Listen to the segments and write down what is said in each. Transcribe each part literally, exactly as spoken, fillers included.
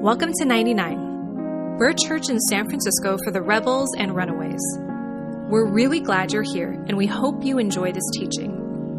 Welcome to ninety-nine. We're a church in San Francisco for the rebels and runaways. We're really glad you're here, and we hope you enjoy this teaching.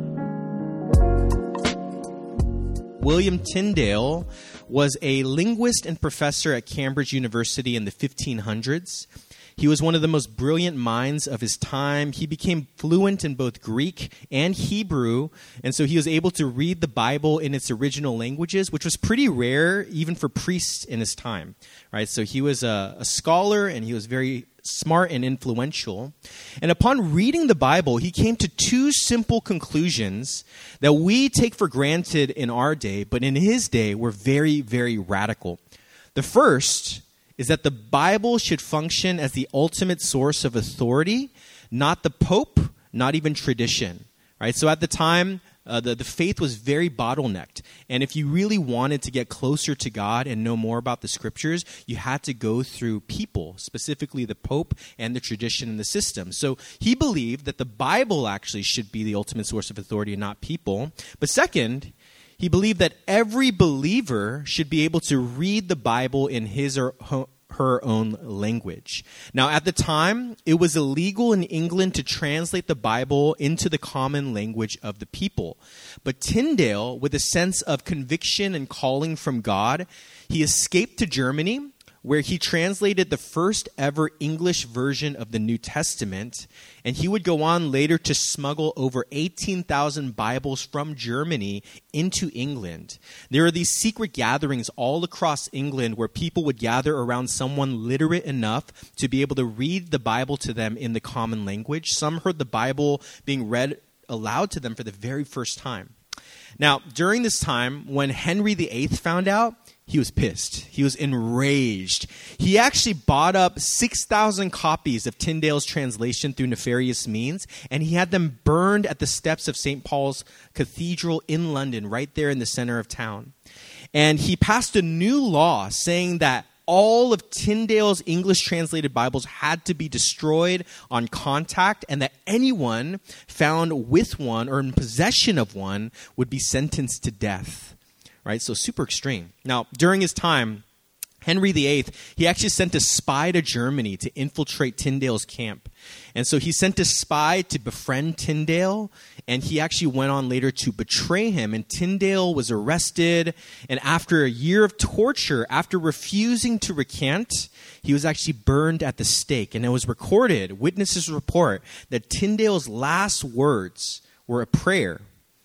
William Tyndale was a linguist and professor at Cambridge University in the fifteen hundreds. He was one of the most brilliant minds of his time. He became fluent in both Greek and Hebrew, and so he was able to read the Bible in its original languages, which was pretty rare even for priests in his time. Right? So he was a, a scholar, and he was very smart and influential. And upon reading the Bible, he came to two simple conclusions that we take for granted in our day, but in his day were very, very radical. The first is that the Bible should function as the ultimate source of authority, not the Pope, not even tradition. Right? So at the time, uh, the, the faith was very bottlenecked. And if you really wanted to get closer to God and know more about the scriptures, you had to go through people, specifically the Pope and the tradition and the system. So he believed that the Bible actually should be the ultimate source of authority and not people. But second, he believed that every believer should be able to read the Bible in his or her own language. Now, at the time, it was illegal in England to translate the Bible into the common language of the people. But Tyndale, with a sense of conviction and calling from God, he escaped to Germany, where he translated the first ever English version of the New Testament, and he would go on later to smuggle over eighteen thousand Bibles from Germany into England. There are these secret gatherings all across England where people would gather around someone literate enough to be able to read the Bible to them in the common language. Some heard the Bible being read aloud to them for the very first time. Now, during this time, when Henry the Eighth found out, he was pissed. He was enraged. He actually bought up six thousand copies of Tyndale's translation through nefarious means, and he had them burned at the steps of Saint Paul's Cathedral in London, right there in the center of town. And he passed a new law saying that all of Tyndale's English translated Bibles had to be destroyed on contact, and that anyone found with one or in possession of one would be sentenced to death. Right, so super extreme. Now, during his time, Henry the Eighth, he actually sent a spy to Germany to infiltrate Tyndale's camp. And so he sent a spy to befriend Tyndale, and he actually went on later to betray him. And Tyndale was arrested, and after a year of torture, after refusing to recant, he was actually burned at the stake. And it was recorded, witnesses report, that Tyndale's last words were a prayer.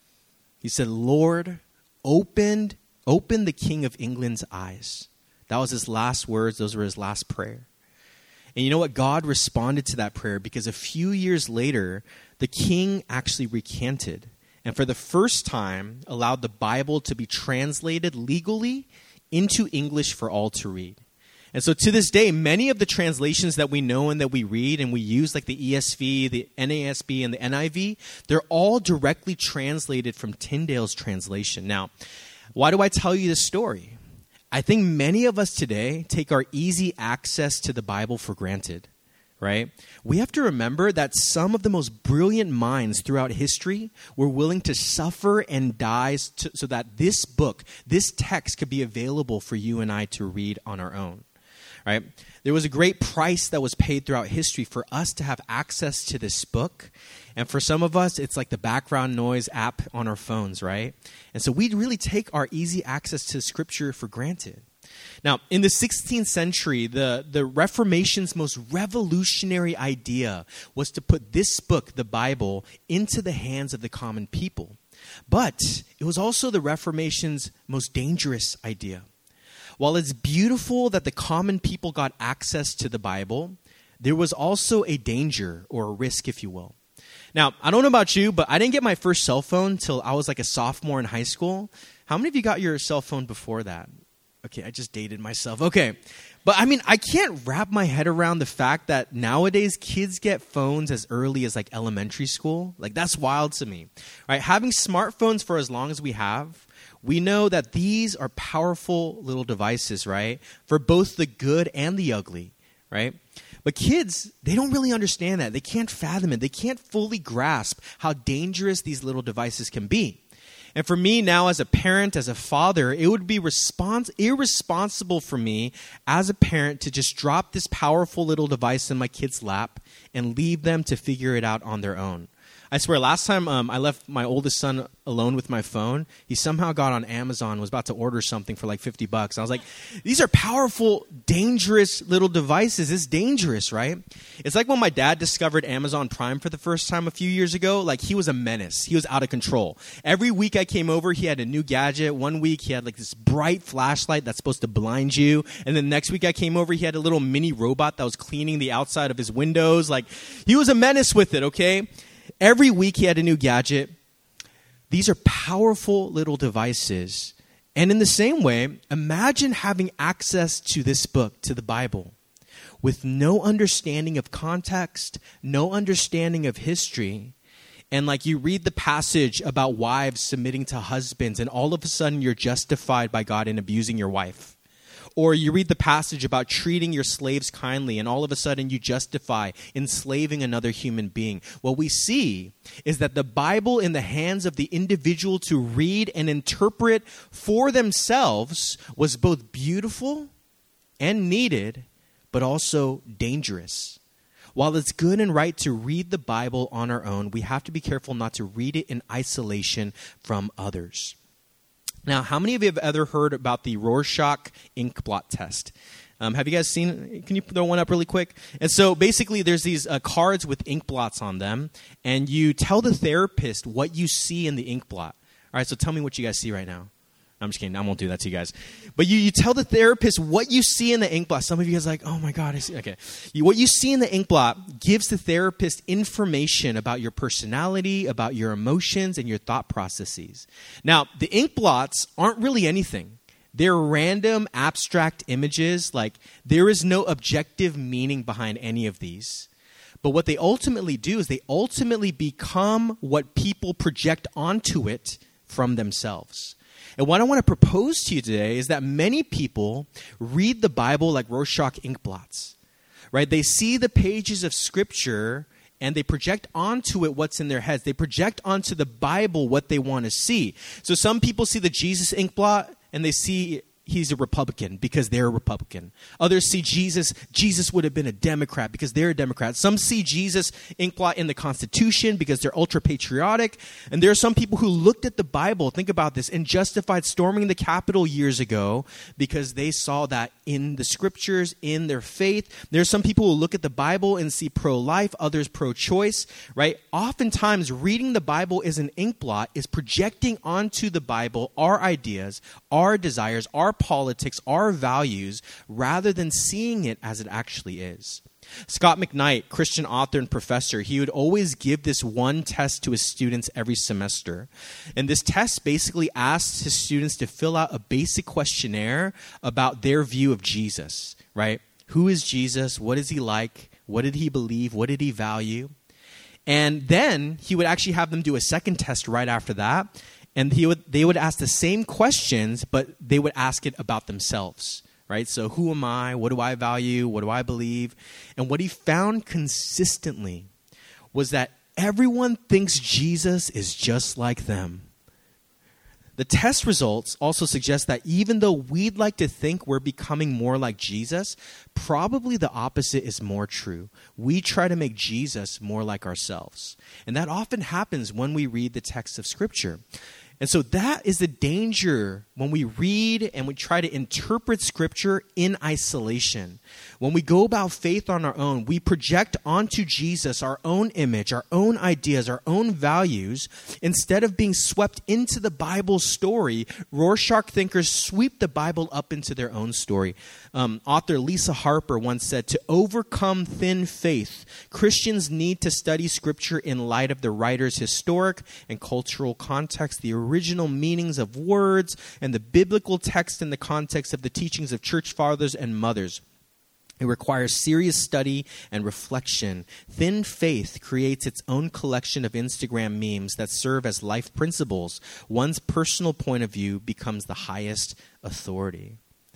He said, "Lord, Opened, open the King of England's eyes." That was his last words. Those were his last prayer. And you know what? God responded to that prayer because a few years later, the king actually recanted. And for the first time, allowed the Bible to be translated legally into English for all to read. And so to this day, many of the translations that we know and that we read and we use, like the E S V, the N A S B, and the N I V, they're all directly translated from Tyndale's translation. Now, why do I tell you this story? I think many of us today take our easy access to the Bible for granted, right? We have to remember that some of the most brilliant minds throughout history were willing to suffer and die to, so that this book, this text could be available for you and I to read on our own. Right? There was a great price that was paid throughout history for us to have access to this book. And for some of us, it's like the background noise app on our phones, right? And so we really take our easy access to Scripture for granted. Now, in the sixteenth century, the, the Reformation's most revolutionary idea was to put this book, the Bible, into the hands of the common people. But it was also the Reformation's most dangerous idea. While it's beautiful that the common people got access to the Bible, there was also a danger or a risk, if you will. Now, I don't know about you, but I didn't get my first cell phone until I was like a sophomore in high school. How many of you got your cell phone before that? Okay, I just dated myself. Okay. But I mean, I can't wrap my head around the fact that nowadays kids get phones as early as like elementary school. Like, that's wild to me. Right? Having smartphones for as long as we have, we know that these are powerful little devices, right? For both the good and the ugly, right? But kids, they don't really understand that. They can't fathom it. They can't fully grasp how dangerous these little devices can be. And for me now as a parent, as a father, it would be respons- irresponsible for me as a parent to just drop this powerful little device in my kid's lap and leave them to figure it out on their own. I swear, last time um, I left my oldest son alone with my phone, he somehow got on Amazon, was about to order something for like fifty bucks. I was like, these are powerful, dangerous little devices. It's dangerous, right? It's like when my dad discovered Amazon Prime for the first time a few years ago. Like, he was a menace. He was out of control. Every week I came over, he had a new gadget. One week he had like this bright flashlight that's supposed to blind you. And then next week I came over, he had a little mini robot that was cleaning the outside of his windows. Like, he was a menace with it, okay? Every week he had a new gadget. These are powerful little devices. And in the same way, imagine having access to this book, to the Bible, with no understanding of context, no understanding of history. And like you read the passage about wives submitting to husbands, and all of a sudden you're justified by God in abusing your wife. Or you read the passage about treating your slaves kindly, and all of a sudden you justify enslaving another human being. What we see is that the Bible in the hands of the individual to read and interpret for themselves was both beautiful and needed, but also dangerous. While it's good and right to read the Bible on our own, we have to be careful not to read it in isolation from others. Now, how many of you have ever heard about the Rorschach ink blot test? Um, have you guys seen? Can you throw one up really quick? And so basically there's these uh, cards with ink blots on them, and you tell the therapist what you see in the ink blot. All right, so tell me what you guys see right now. I'm just kidding. I won't do that to you guys. But you, you tell the therapist what you see in the ink blot. Some of you guys are like, oh my God, I see. Okay. You, what you see in the ink blot gives the therapist information about your personality, about your emotions, and your thought processes. Now, the ink blots aren't really anything. They're random, abstract images. Like, there is no objective meaning behind any of these. But what they ultimately do is they ultimately become what people project onto it from themselves. And what I want to propose to you today is that many people read the Bible like Rorschach ink blots, right? They see the pages of Scripture and they project onto it what's in their heads. They project onto the Bible what they want to see. So some people see the Jesus ink blot and they see he's a Republican because they're a Republican. Others see Jesus, Jesus would have been a Democrat because they're a Democrat. Some see Jesus ink blot in the Constitution because they're ultra-patriotic. And there are some people who looked at the Bible, think about this, and justified storming the Capitol years ago because they saw that in the Scriptures, in their faith. There are some people who look at the Bible and see pro-life, others pro-choice, right? Oftentimes, reading the Bible as an ink blot is projecting onto the Bible our ideas, our desires, our politics, our values, rather than seeing it as it actually is. Scott McKnight, Christian author and professor, he would always give this one test to his students every semester. And this test basically asks his students to fill out a basic questionnaire about their view of Jesus, right? Who is Jesus? What is he like? What did he believe? What did he value? And then he would actually have them do a second test right after that. And he would, they would ask the same questions, but they would ask it about themselves, right? So who am I? What do I value? What do I believe? And what he found consistently was that everyone thinks Jesus is just like them. The test results also suggest that even though we'd like to think we're becoming more like Jesus, probably the opposite is more true. We try to make Jesus more like ourselves. And that often happens when we read the text of Scripture. And so that is the danger when we read and we try to interpret Scripture in isolation. When we go about faith on our own, we project onto Jesus our own image, our own ideas, our own values. Instead of being swept into the Bible story, Rorschach thinkers sweep the Bible up into their own story. Um, author Lisa Harper once said, to overcome thin faith, Christians need to study Scripture in light of the writer's historic and cultural context, the original meanings of words, and the biblical text in the context of the teachings of church fathers and mothers. It requires serious study and reflection. Thin faith creates its own collection of Instagram memes that serve as life principles. One's personal point of view becomes the highest authority.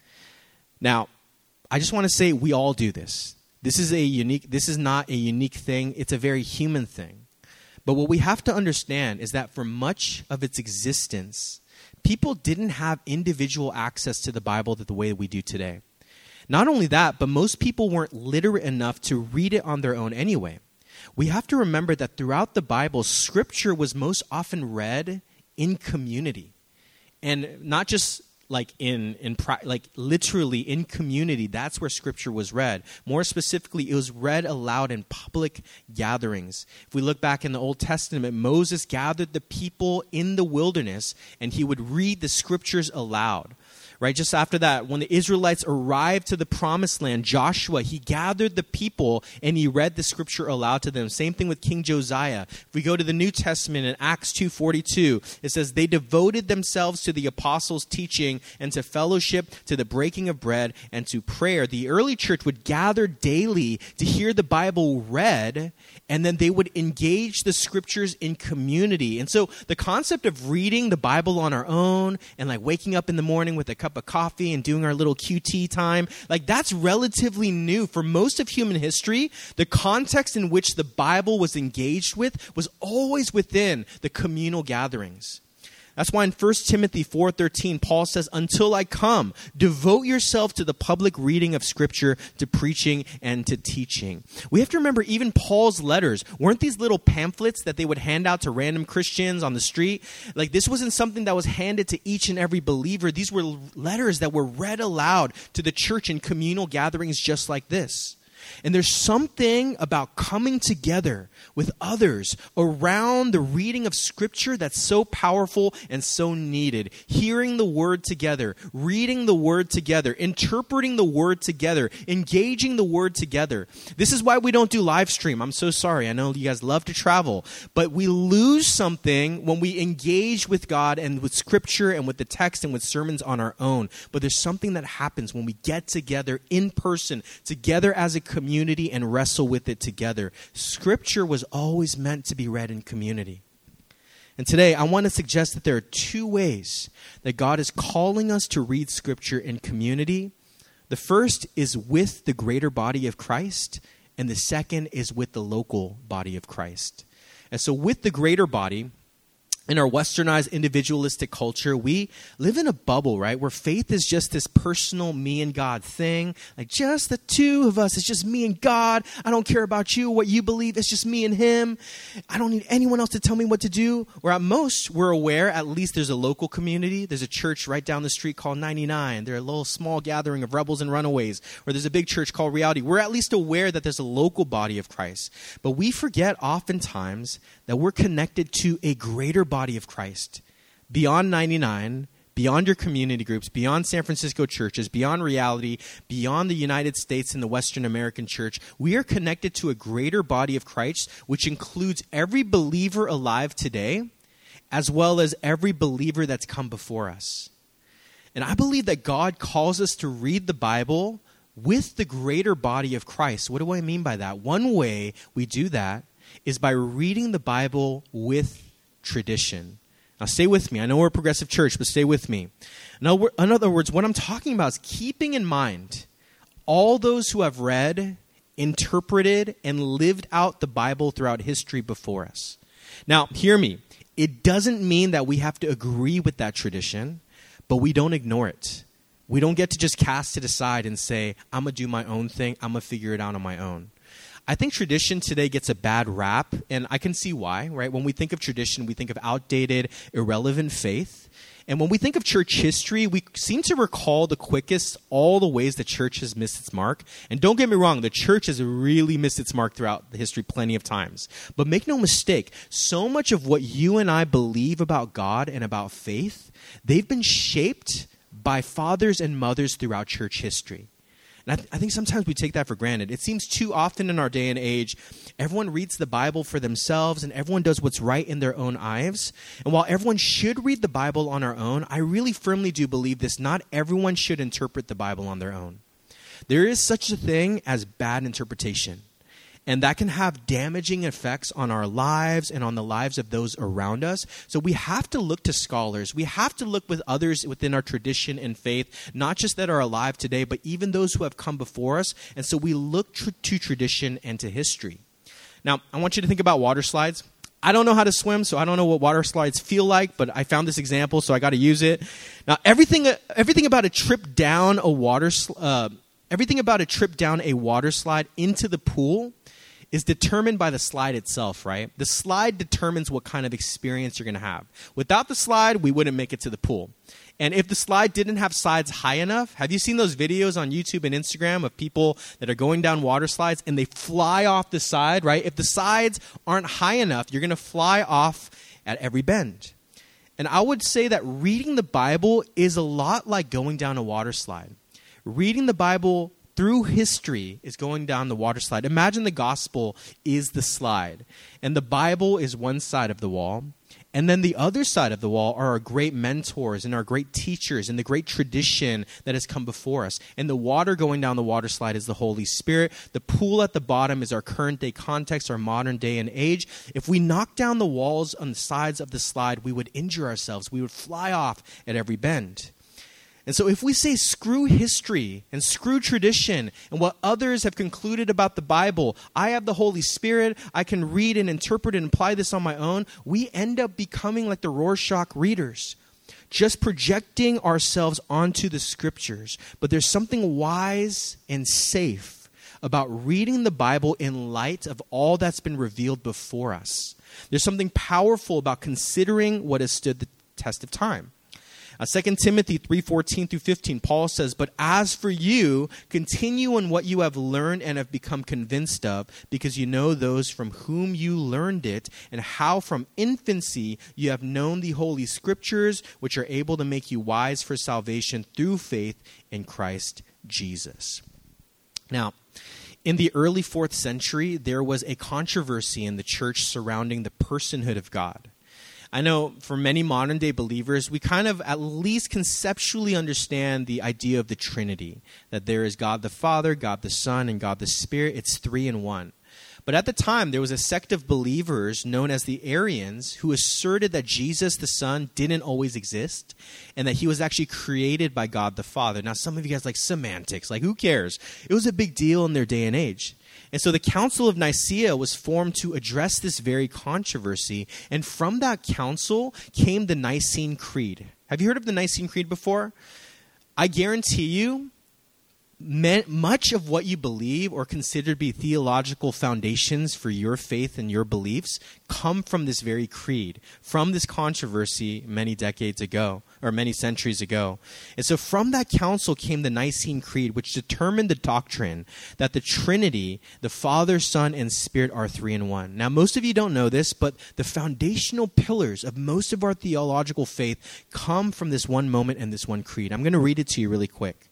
Now, I just want to say we all do this. This is a unique, this is not a unique thing. It's a very human thing. But what we have to understand is that for much of its existence, people didn't have individual access to the Bible the way we do today. Not only that, but most people weren't literate enough to read it on their own anyway. We have to remember that throughout the Bible, Scripture was most often read in community. And not just like in, in like literally in community. That's where Scripture was read. More specifically, it was read aloud in public gatherings. If we look back in the Old Testament, Moses gathered the people in the wilderness, and he would read the Scriptures aloud. Right, just after that, when the Israelites arrived to the promised land, Joshua, he gathered the people and he read the Scripture aloud to them. Same thing with King Josiah. If we go to the New Testament in Acts two forty-two, it says, they devoted themselves to the apostles' teaching and to fellowship, to the breaking of bread, and to prayer. The early church would gather daily to hear the Bible read, and then they would engage the Scriptures in community. And so the concept of reading the Bible on our own and like waking up in the morning with a cup of coffee and doing our little Q T time, like that's relatively new. For most of human history, the context in which the Bible was engaged with was always within the communal gatherings. That's why in First Timothy four thirteen, Paul says, until I come, devote yourself to the public reading of Scripture, to preaching, and to teaching. We have to remember even Paul's letters weren't these little pamphlets that they would hand out to random Christians on the street. Like this wasn't something that was handed to each and every believer. These were letters that were read aloud to the church in communal gatherings just like this. And there's something about coming together with others around the reading of Scripture that's so powerful and so needed. Hearing the Word together, reading the Word together, interpreting the Word together, engaging the Word together. This is why we don't do live stream. I'm so sorry. I know you guys love to travel. But we lose something when we engage with God and with Scripture and with the text and with sermons on our own. But there's something that happens when we get together in person, together as a community, and wrestle with it together. Scripture was always meant to be read in community. And today, I want to suggest that there are two ways that God is calling us to read Scripture in community. The first is with the greater body of Christ, and the second is with the local body of Christ. And so with the greater body, in our westernized individualistic culture, we live in a bubble, right? Where faith is just this personal me and God thing. Like just the two of us. It's just me and God. I don't care about you, what you believe. It's just me and him. I don't need anyone else to tell me what to do. Or at most, we're aware, at least there's a local community. There's a church right down the street called ninety-nine. They're a little small gathering of rebels and runaways. Or there's a big church called Reality. We're at least aware that there's a local body of Christ. But we forget oftentimes that we're connected to a greater body of Christ. Beyond ninety-nine, beyond your community groups, beyond San Francisco churches, beyond Reality, beyond the United States and the Western American church, we are connected to a greater body of Christ, which includes every believer alive today, as well as every believer that's come before us. And I believe that God calls us to read the Bible with the greater body of Christ. What do I mean by that? One way we do that is by reading the Bible with tradition. Now stay with me. I know we're a progressive church, but stay with me. In other words, what I'm talking about is keeping in mind all those who have read, interpreted, and lived out the Bible throughout history before us. Now, hear me. It doesn't mean that we have to agree with that tradition, but we don't ignore it. We don't get to just cast it aside and say, I'm going to do my own thing. I'm going to figure it out on my own. I think tradition today gets a bad rap, and I can see why, right? When we think of tradition, we think of outdated, irrelevant faith. And when we think of church history, we seem to recall the quickest all the ways the church has missed its mark. And don't get me wrong, the church has really missed its mark throughout the history plenty of times. But make no mistake, so much of what you and I believe about God and about faith, they've been shaped by fathers and mothers throughout church history. And I, th- I think sometimes we take that for granted. It seems too often in our day and age, everyone reads the Bible for themselves and everyone does what's right in their own eyes. And while everyone should read the Bible on our own, I really firmly do believe this. Not everyone should interpret the Bible on their own. There is such a thing as bad interpretation. And that can have damaging effects on our lives and on the lives of those around us. So we have to look to scholars. We have to look with others within our tradition and faith, not just that are alive today, but even those who have come before us. And so we look tr- to tradition and to history. Now, I want you to think about water slides. I don't know how to swim, so I don't know what water slides feel like, but I found this example, so I got to use it. Now, everything everything about a trip down a water uh, everything about a trip down a water slide into the pool is determined by the slide itself, right? The slide determines what kind of experience you're going to have. Without the slide, we wouldn't make it to the pool. And if the slide didn't have sides high enough, have you seen those videos on YouTube and Instagram of people that are going down water slides and they fly off the side, right? If the sides aren't high enough, you're going to fly off at every bend. And I would say that reading the Bible is a lot like going down a water slide. Reading the Bible through history is going down the water slide. Imagine the gospel is the slide, and the Bible is one side of the wall. And then the other side of the wall are our great mentors and our great teachers and the great tradition that has come before us. And the water going down the water slide is the Holy Spirit. The pool at the bottom is our current day context, our modern day and age. If we knock down the walls on the sides of the slide, we would injure ourselves. We would fly off at every bend. And so if we say screw history and screw tradition and what others have concluded about the Bible, I have the Holy Spirit, I can read and interpret and apply this on my own, we end up becoming like the Rorschach readers, just projecting ourselves onto the scriptures. But there's something wise and safe about reading the Bible in light of all that's been revealed before us. There's something powerful about considering what has stood the test of time. Uh, Second Timothy three fourteen through fifteen, Paul says, "But as for you, continue in what you have learned and have become convinced of, because you know those from whom you learned it, and how from infancy you have known the Holy Scriptures, which are able to make you wise for salvation through faith in Christ Jesus." Now, in the early fourth century, there was a controversy in the church surrounding the personhood of God. I know for many modern day believers, we kind of at least conceptually understand the idea of the Trinity, that there is God the Father, God the Son, and God the Spirit. It's three in one. But at the time, there was a sect of believers known as the Arians who asserted that Jesus the Son didn't always exist and that he was actually created by God the Father. Now, some of you guys like semantics, like who cares? It was a big deal in their day and age. And so the Council of Nicaea was formed to address this very controversy. And from that council came the Nicene Creed. Have you heard of the Nicene Creed before? I guarantee you, much of what you believe or consider to be theological foundations for your faith and your beliefs come from this very creed, from this controversy many decades ago, or many centuries ago. And so from that council came the Nicene Creed, which determined the doctrine that the Trinity, the Father, Son, and Spirit are three in one. Now, most of you don't know this, but the foundational pillars of most of our theological faith come from this one moment and this one creed. I'm going to read it to you really quick.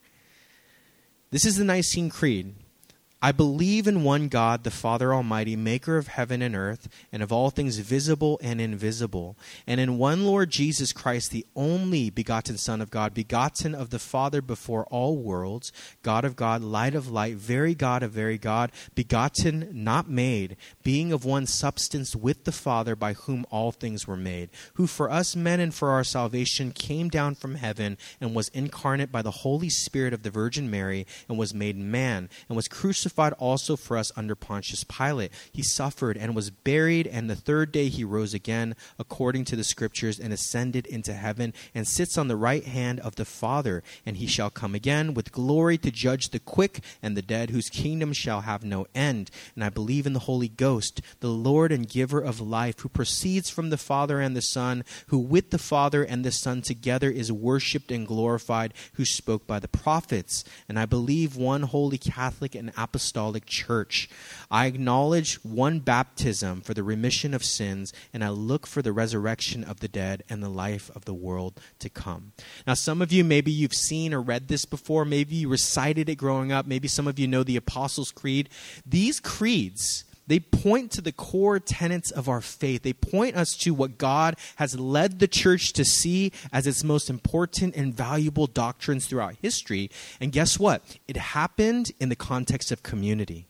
This is the Nicene Creed. I believe in one God, the Father Almighty, maker of heaven and earth, and of all things visible and invisible, and in one Lord Jesus Christ, the only begotten Son of God, begotten of the Father before all worlds, God of God, light of light, very God of very God, begotten, not made, being of one substance with the Father, by whom all things were made, who for us men and for our salvation came down from heaven and was incarnate by the Holy Spirit of the Virgin Mary, and was made man, and was crucified also for us under Pontius Pilate. He suffered and was buried, and the third day he rose again according to the Scriptures, and ascended into heaven, and sits on the right hand of the Father. And he shall come again with glory to judge the quick and the dead, whose kingdom shall have no end. And I believe in the Holy Ghost, the Lord and giver of life, who proceeds from the Father and the Son, who with the Father and the Son together is worshipped and glorified, who spoke by the prophets. And I believe one holy Catholic and apostolic Apostolic Church. I acknowledge one baptism for the remission of sins, and I look for the resurrection of the dead and the life of the world to come. Now, some of you, maybe you've seen or read this before. Maybe you recited it growing up. Maybe some of you know the Apostles' Creed. These creeds, they point to the core tenets of our faith. They point us to what God has led the church to see as its most important and valuable doctrines throughout history. And guess what? It happened in the context of community.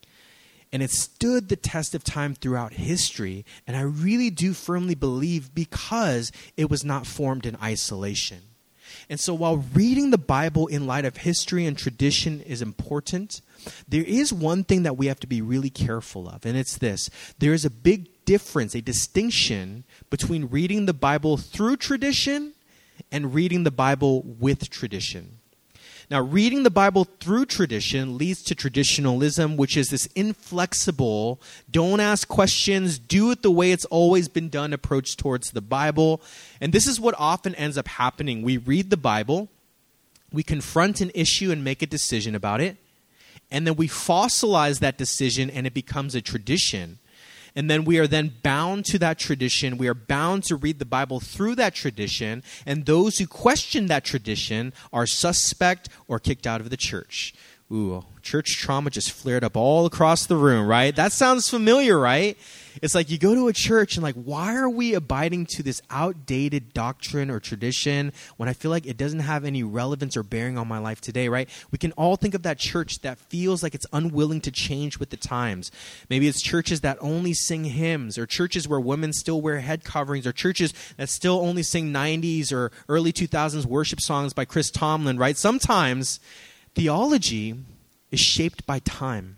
And it stood the test of time throughout history. And I really do firmly believe because it was not formed in isolation. And so while reading the Bible in light of history and tradition is important, there is one thing that we have to be really careful of, and it's this. There is a big difference, a distinction between reading the Bible through tradition and reading the Bible with tradition. Now, reading the Bible through tradition leads to traditionalism, which is this inflexible, don't ask questions, do it the way it's always been done approach towards the Bible. And this is what often ends up happening. We read the Bible, we confront an issue and make a decision about it, and then we fossilize that decision and it becomes a tradition. And then we are then bound to that tradition. We are bound to read the Bible through that tradition. And those who question that tradition are suspect or kicked out of the church. Ooh, church trauma just flared up all across the room, right? That sounds familiar, right? It's like you go to a church and like, why are we abiding to this outdated doctrine or tradition when I feel like it doesn't have any relevance or bearing on my life today, right? We can all think of that church that feels like it's unwilling to change with the times. Maybe it's churches that only sing hymns, or churches where women still wear head coverings, or churches that still only sing nineties or early two thousands worship songs by Chris Tomlin, right? Sometimes theology is shaped by time.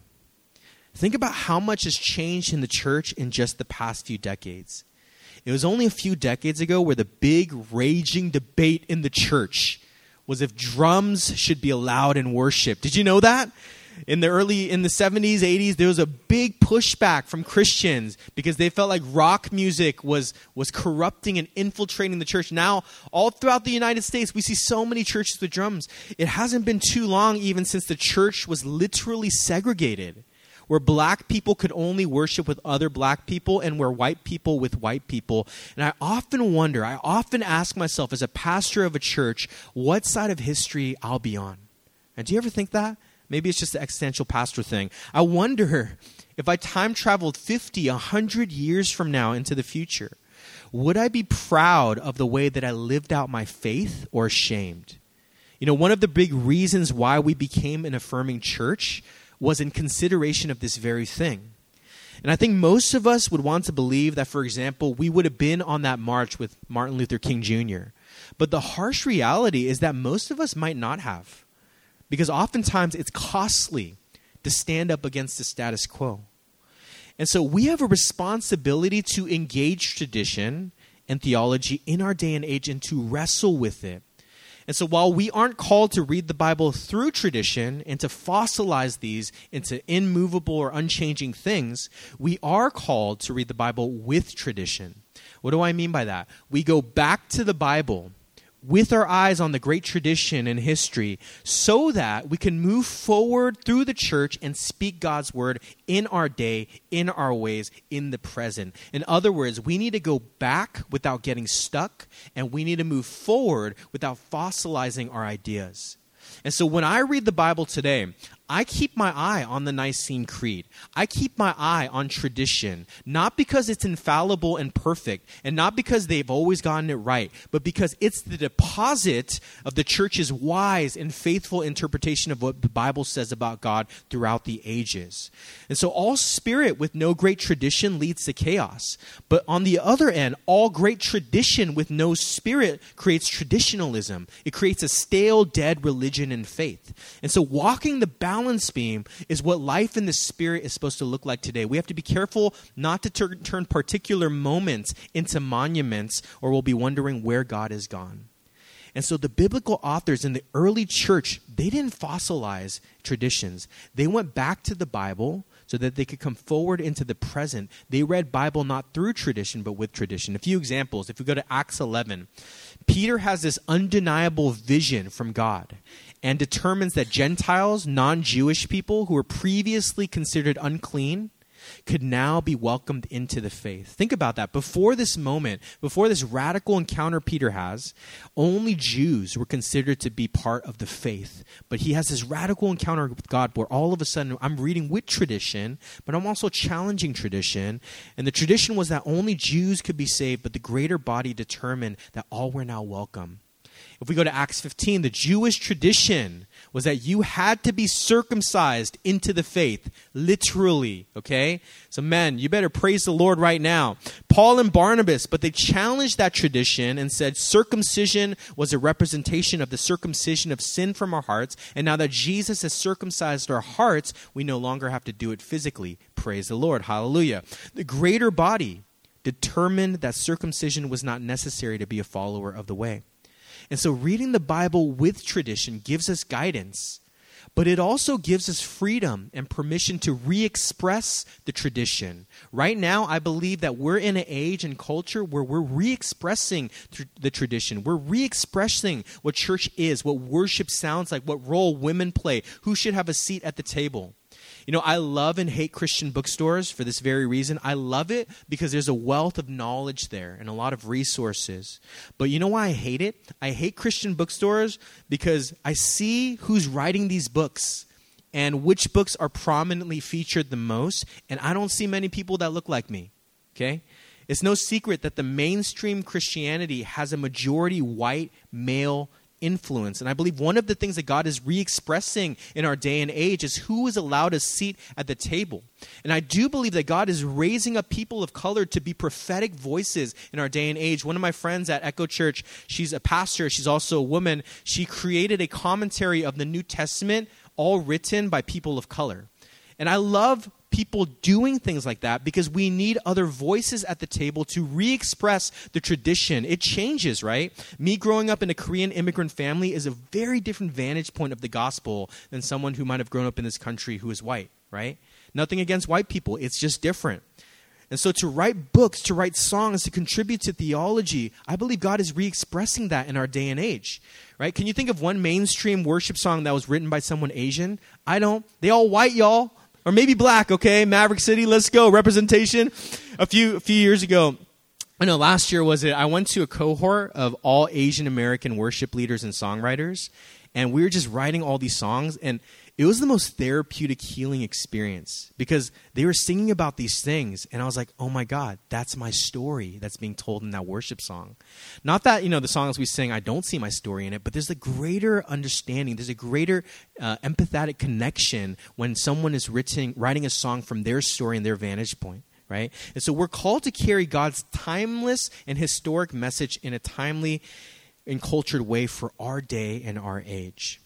Think about how much has changed in the church in just the past few decades. It was only a few decades ago where the big raging debate in the church was if drums should be allowed in worship. Did you know that? In the early, in the seventies, eighties, there was a big pushback from Christians because they felt like rock music was, was corrupting and infiltrating the church. Now, all throughout the United States, we see so many churches with drums. It hasn't been too long even since the church was literally segregated, where black people could only worship with other black people and where white people with white people. And I often wonder, I often ask myself as a pastor of a church, what side of history I'll be on. And do you ever think that? Maybe it's just the existential pastor thing. I wonder if I time traveled fifty, one hundred years from now into the future, would I be proud of the way that I lived out my faith or ashamed? You know, one of the big reasons why we became an affirming church was in consideration of this very thing. And I think most of us would want to believe that, for example, we would have been on that march with Martin Luther King Junior But the harsh reality is that most of us might not have. Because oftentimes it's costly to stand up against the status quo. And so we have a responsibility to engage tradition and theology in our day and age and to wrestle with it. And so while we aren't called to read the Bible through tradition and to fossilize these into immovable or unchanging things, we are called to read the Bible with tradition. What do I mean by that? We go back to the Bible with our eyes on the great tradition and history so that we can move forward through the church and speak God's word in our day, in our ways, in the present. In other words, we need to go back without getting stuck, and we need to move forward without fossilizing our ideas. And so when I read the Bible today, I keep my eye on the Nicene Creed. I keep my eye on tradition, not because it's infallible and perfect, and not because they've always gotten it right, but because it's the deposit of the church's wise and faithful interpretation of what the Bible says about God throughout the ages. And so all spirit with no great tradition leads to chaos. But on the other end, all great tradition with no spirit creates traditionalism. It creates a stale, dead religion and faith. And so walking the balance balance beam is what life in the Spirit is supposed to look like today. We have to be careful not to tur- turn particular moments into monuments, or we'll be wondering where God is gone. And so the biblical authors in the early church, they didn't fossilize traditions. They went back to the Bible so that they could come forward into the present. They read Bible not through tradition, but with tradition. A few examples. If we go to Acts eleven, Peter has this undeniable vision from God and determines that Gentiles, non-Jewish people who were previously considered unclean, could now be welcomed into the faith. Think about that. Before this moment, before this radical encounter Peter has, only Jews were considered to be part of the faith. But he has this radical encounter with God where all of a sudden I'm reading with tradition, but I'm also challenging tradition. And the tradition was that only Jews could be saved, but the greater body determined that all were now welcome. If we go to Acts fifteen, the Jewish tradition was that you had to be circumcised into the faith, literally, okay? So men, you better praise the Lord right now. Paul and Barnabas, but they challenged that tradition and said circumcision was a representation of the circumcision of sin from our hearts, and now that Jesus has circumcised our hearts, we no longer have to do it physically. Praise the Lord, hallelujah. The greater body determined that circumcision was not necessary to be a follower of the way. And so reading the Bible with tradition gives us guidance, but it also gives us freedom and permission to re-express the tradition. Right now, I believe that we're in an age and culture where we're re-expressing tr- the tradition. We're re-expressing what church is, what worship sounds like, what role women play, who should have a seat at the table. You know, I love and hate Christian bookstores for this very reason. I love it because there's a wealth of knowledge there and a lot of resources. But you know why I hate it? I hate Christian bookstores because I see who's writing these books and which books are prominently featured the most, and I don't see many people that look like me, okay? It's no secret that the mainstream Christianity has a majority white male influence. And I believe one of the things that God is re-expressing in our day and age is who is allowed a seat at the table. And I do believe that God is raising up people of color to be prophetic voices in our day and age. One of my friends at Echo Church, she's a pastor, she's also a woman. She created a commentary of the New Testament, all written by people of color. And I love people doing things like that because we need other voices at the table to re-express the tradition. It changes, right? Me growing up in a Korean immigrant family is a very different vantage point of the gospel than someone who might have grown up in this country who is white, right? Nothing against white people. It's just different. And so to write books, to write songs, to contribute to theology, I believe God is re-expressing that in our day and age, right? Can you think of one mainstream worship song that was written by someone Asian? I don't. They all white, y'all. Or maybe black, okay? Maverick City, let's go. Representation. A few a few years ago, I know last year was it, I went to a cohort of all Asian American worship leaders and songwriters, and we were just writing all these songs, and it was the most therapeutic healing experience because they were singing about these things, and I was like, oh my God, that's my story that's being told in that worship song. Not that, you know, the songs we sing, I don't see my story in it, but there's a greater understanding, there's a greater uh, empathetic connection when someone is writing, writing a song from their story and their vantage point, right? And so we're called to carry God's timeless and historic message in a timely and cultured way for our day and our age.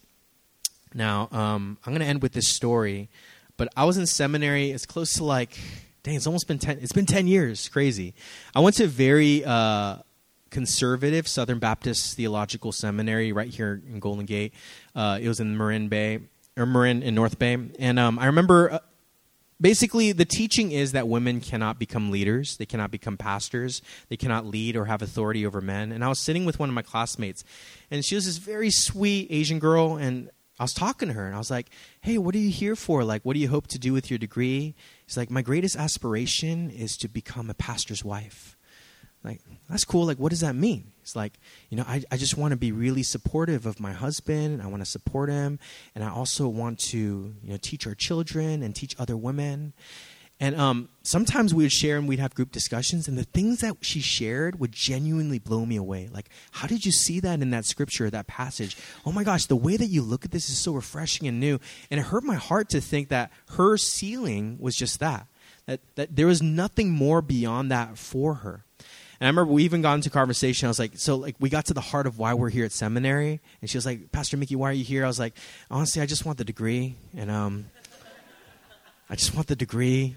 Now, um, I'm going to end with this story, but I was in seminary. It's close to like, dang, it's almost been ten, it's been ten years. Crazy. I went to a very uh, conservative Southern Baptist Theological Seminary right here in Golden Gate. Uh, it was in Marin Bay, or Marin in North Bay. And um, I remember uh, basically the teaching is that women cannot become leaders. They cannot become pastors. They cannot lead or have authority over men. And I was sitting with one of my classmates, and she was this very sweet Asian girl, and I was talking to her, and I was like, hey, what are you here for? Like, what do you hope to do with your degree? She's like, my greatest aspiration is to become a pastor's wife. Like, that's cool. Like, what does that mean? It's like, you know, I, I just want to be really supportive of my husband. I want to support him. And I also want to, you know, teach our children and teach other women. And um, sometimes we would share and we'd have group discussions, and the things that she shared would genuinely blow me away. Like, how did you see that in that scripture, that passage? Oh my gosh, the way that you look at this is so refreshing and new. And it hurt my heart to think that her ceiling was just that, that, that there was nothing more beyond that for her. And I remember we even got into conversation. I was like, so like we got to the heart of why we're here at seminary. And she was like, Pastor Mickey, why are you here? I was like, honestly, I just want the degree. And um, I just want the degree.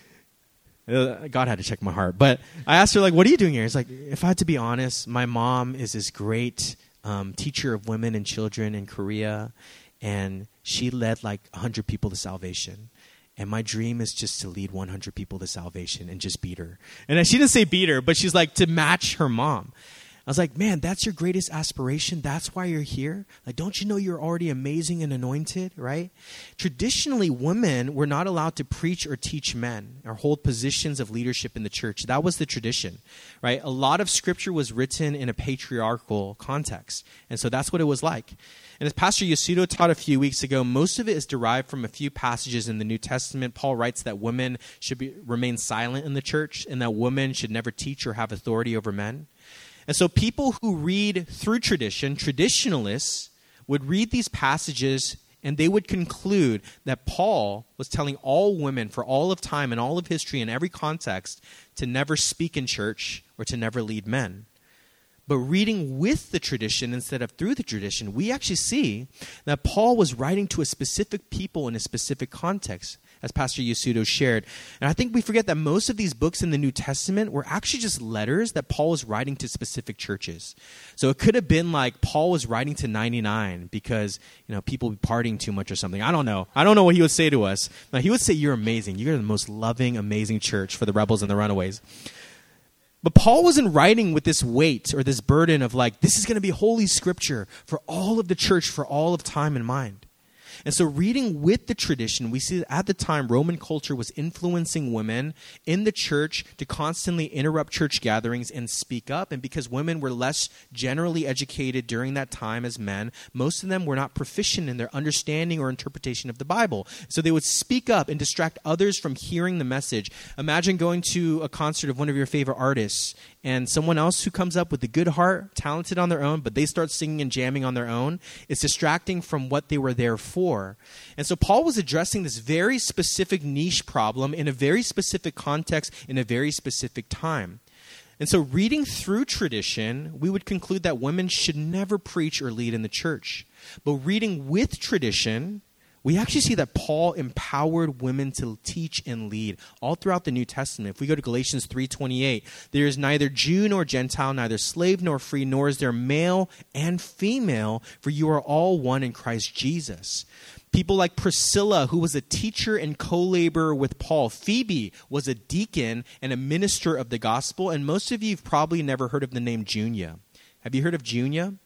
God had to check my heart. But I asked her, like, what are you doing here? It's like, if I had to be honest, my mom is this great um, teacher of women and children in Korea. And she led like one hundred people to salvation. And my dream is just to lead one hundred people to salvation and just beat her. And she didn't say beat her, but she's like to match her mom. I was like, man, that's your greatest aspiration. That's why you're here. Like, don't you know you're already amazing and anointed, right? Traditionally, women were not allowed to preach or teach men or hold positions of leadership in the church. That was the tradition, right? A lot of scripture was written in a patriarchal context. And so that's what it was like. And as Pastor Yasudo taught a few weeks ago, most of it is derived from a few passages in the New Testament. Paul writes that women should be, remain silent in the church and that women should never teach or have authority over men. And so people who read through tradition, traditionalists, would read these passages and they would conclude that Paul was telling all women for all of time and all of history in every context to never speak in church or to never lead men. But reading with the tradition instead of through the tradition, we actually see that Paul was writing to a specific people in a specific context, as Pastor Yasudo shared. And I think we forget that most of these books in the New Testament were actually just letters that Paul was writing to specific churches. So it could have been like Paul was writing to ninety-nine because, you know, people be partying too much or something. I don't know. I don't know what he would say to us. Now, he would say, you're amazing. You're the most loving, amazing church for the rebels and the runaways. But Paul wasn't writing with this weight or this burden of like, this is going to be holy scripture for all of the church for all of time in mind. And so reading with the tradition, we see that at the time, Roman culture was influencing women in the church to constantly interrupt church gatherings and speak up. And because women were less generally educated during that time as men, most of them were not proficient in their understanding or interpretation of the Bible. So they would speak up and distract others from hearing the message. Imagine going to a concert of one of your favorite artists and someone else who comes up with a good heart, talented on their own, but they start singing and jamming on their own. It's distracting from what they were there for. And so Paul was addressing this very specific niche problem in a very specific context in a very specific time. And so reading through tradition, we would conclude that women should never preach or lead in the church. But reading with tradition, we actually see that Paul empowered women to teach and lead all throughout the New Testament. If we go to Galatians three twenty-eight, there is neither Jew nor Gentile, neither slave nor free, nor is there male and female, for you are all one in Christ Jesus. People like Priscilla, who was a teacher and co-laborer with Paul. Phoebe was a deacon and a minister of the gospel. And most of you have probably never heard of the name Junia. Have you heard of Junia?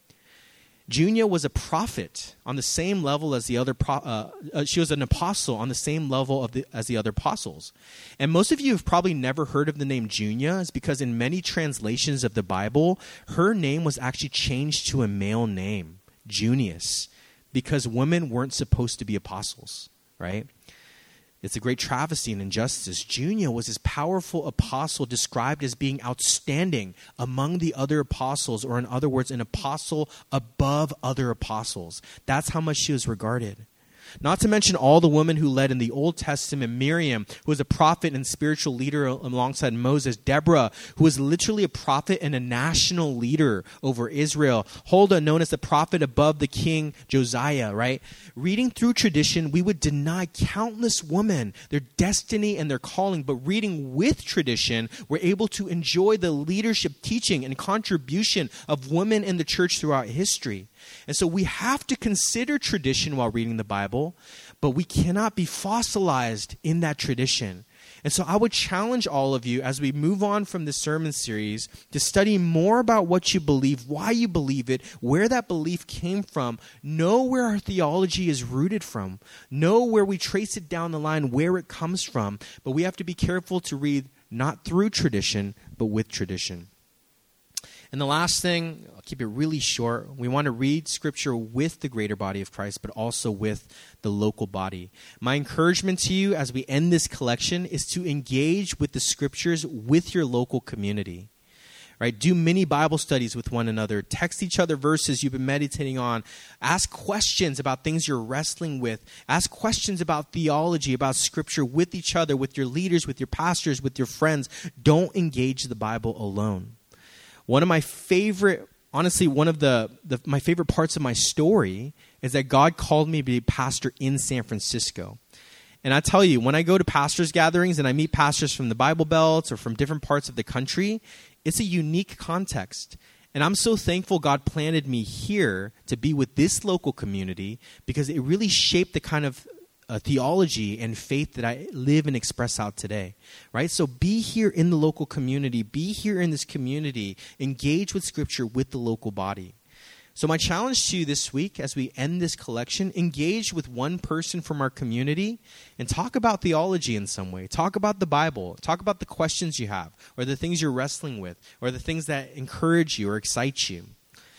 Junia was a prophet on the same level as the other, pro- uh, uh, she was an apostle on the same level of the, as the other apostles. And most of you have probably never heard of the name Junia. It's because in many translations of the Bible, her name was actually changed to a male name, Junius, because women weren't supposed to be apostles, right? It's a great travesty and injustice. Junia was this powerful apostle described as being outstanding among the other apostles, or in other words, an apostle above other apostles. That's how much she was regarded. Not to mention all the women who led in the Old Testament. Miriam, who was a prophet and spiritual leader alongside Moses. Deborah, who was literally a prophet and a national leader over Israel. Huldah, known as the prophet above the king Josiah, right? Reading through tradition, we would deny countless women their destiny and their calling. But reading with tradition, we're able to enjoy the leadership, teaching, and contribution of women in the church throughout history. And so we have to consider tradition while reading the Bible, but we cannot be fossilized in that tradition. And so I would challenge all of you as we move on from this sermon series to study more about what you believe, why you believe it, where that belief came from, know where our theology is rooted from, know where we trace it down the line, where it comes from. But we have to be careful to read not through tradition, but with tradition. And the last thing, I'll keep it really short, we want to read Scripture with the greater body of Christ, but also with the local body. My encouragement to you as we end this collection is to engage with the Scriptures with your local community. Right? Do mini Bible studies with one another. Text each other verses you've been meditating on. Ask questions about things you're wrestling with. Ask questions about theology, about Scripture with each other, with your leaders, with your pastors, with your friends. Don't engage the Bible alone. One of my favorite, honestly, one of the, the my favorite parts of my story is that God called me to be a pastor in San Francisco. And I tell you, when I go to pastors' gatherings and I meet pastors from the Bible Belt or from different parts of the country, it's a unique context. And I'm so thankful God planted me here to be with this local community because it really shaped the kind of Uh, theology and faith that I live and express out today, right? So be here in the local community. Be here in this community. Engage with Scripture with the local body. So my challenge to you this week as we end this collection, engage with one person from our community and talk about theology in some way. Talk about the Bible. Talk about the questions you have or the things you're wrestling with or the things that encourage you or excite you.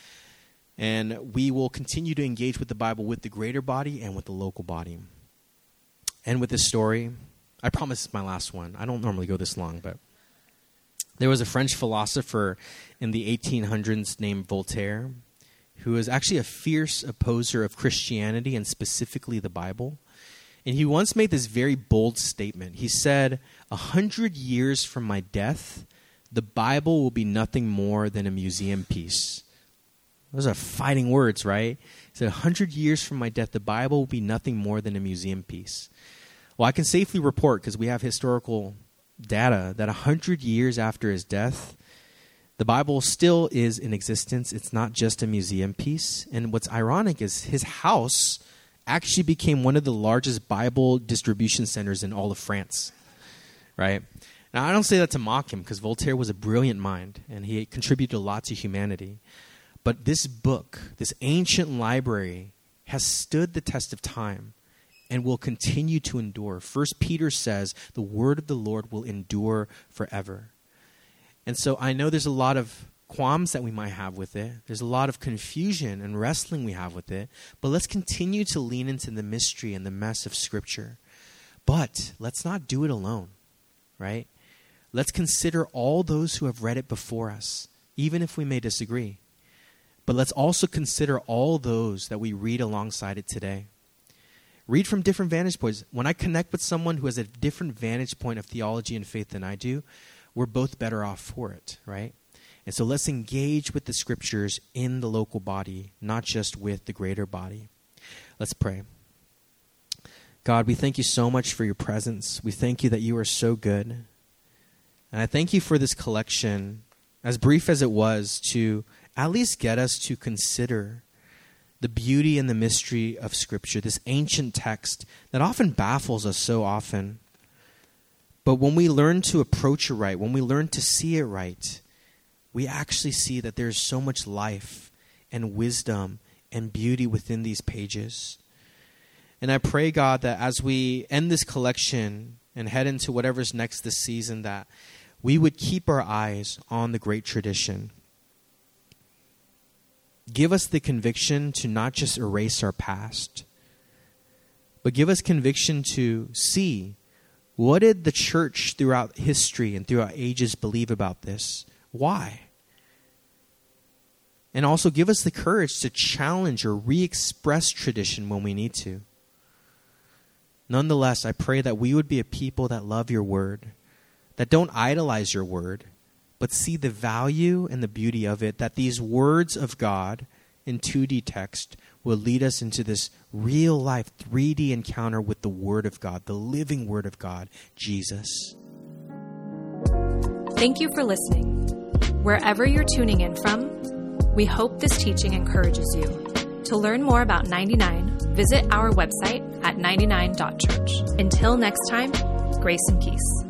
And we will continue to engage with the Bible with the greater body and with the local body. And with this story, I promise it's my last one. I don't normally go this long, but there was a French philosopher in the eighteen hundreds named Voltaire who is actually a fierce opposer of Christianity and specifically the Bible. And he once made this very bold statement. He said, a hundred years from my death, the Bible will be nothing more than a museum piece. Those are fighting words, right? He said, a hundred years from my death, the Bible will be nothing more than a museum piece. Well, I can safely report, because we have historical data, that a hundred years after his death, the Bible still is in existence. It's not just a museum piece. And what's ironic is his house actually became one of the largest Bible distribution centers in all of France, right? Now, I don't say that to mock him, because Voltaire was a brilliant mind, and he contributed a lot to humanity. But this book, this ancient library, has stood the test of time and will continue to endure. First Peter says, the word of the Lord will endure forever. And so I know there's a lot of qualms that we might have with it. There's a lot of confusion and wrestling we have with it. But let's continue to lean into the mystery and the mess of Scripture. But let's not do it alone, right? Let's consider all those who have read it before us, even if we may disagree. But let's also consider all those that we read alongside it today. Read from different vantage points. When I connect with someone who has a different vantage point of theology and faith than I do, we're both better off for it, right? And so let's engage with the Scriptures in the local body, not just with the greater body. Let's pray. God, we thank you so much for your presence. We thank you that you are so good. And I thank you for this collection, as brief as it was, to at least get us to consider the beauty and the mystery of Scripture, this ancient text that often baffles us so often. But when we learn to approach it right, when we learn to see it right, we actually see that there's so much life and wisdom and beauty within these pages. And I pray, God, that as we end this collection and head into whatever's next this season, that we would keep our eyes on the great tradition. Give us the conviction to not just erase our past, but give us conviction to see, what did the church throughout history and throughout ages believe about this? Why? And also give us the courage to challenge or re-express tradition when we need to. Nonetheless, I pray that we would be a people that love your word, that don't idolize your word, but see the value and the beauty of it, that these words of God in two D text will lead us into this real life three D encounter with the Word of God, the living Word of God, Jesus. Thank you for listening. Wherever you're tuning in from, we hope this teaching encourages you. To learn more about ninety-nine, visit our website at ninety-nine dot church. Until next time, grace and peace.